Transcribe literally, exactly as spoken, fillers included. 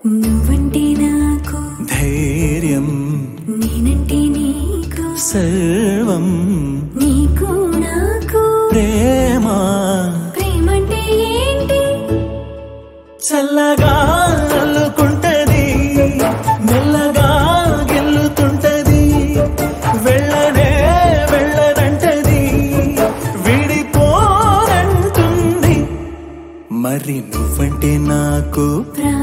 నువ్వంటే నాకు ధైర్యం, నేనంటే నీకు సర్వం, నీకు నాకు ప్రేమ. ప్రేమంటే ఏంటి? చల్లగా అల్లుకుంటది, మెల్లగా గెల్లుతుంటది, వెళ్ళనే వెళ్ళనంటది, విడిపోనంటుంది. మరి నువ్వంటే నాకు ప్రా